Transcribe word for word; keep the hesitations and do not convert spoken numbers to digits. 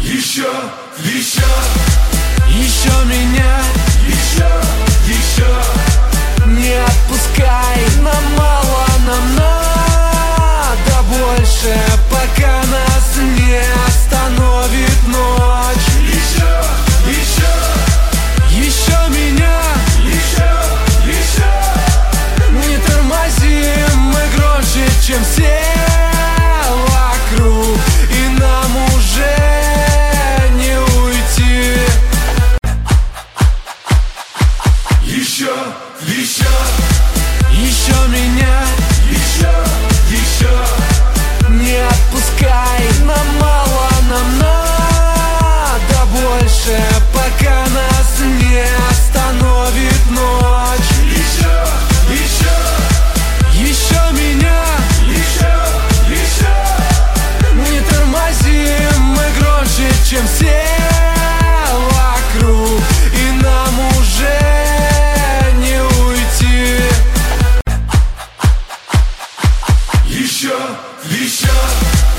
Еще, еще, еще меня, еще, еще не отпускай. Нам мало, нам надо больше, пока нас не остановит ночь. Еще, еще, еще меня, еще, еще не тормозим, мы громче, чем все вокруг, и нам уже не уйти. Еще, еще, Еще меня, еще, еще не отпускай. Нам мало, нам надо больше, пока нас не остановит ночь. Еще, еще, Еще меня, еще, еще не тормозим, мы громче, чем все вокруг, и нам уже не уйти. Еще, еще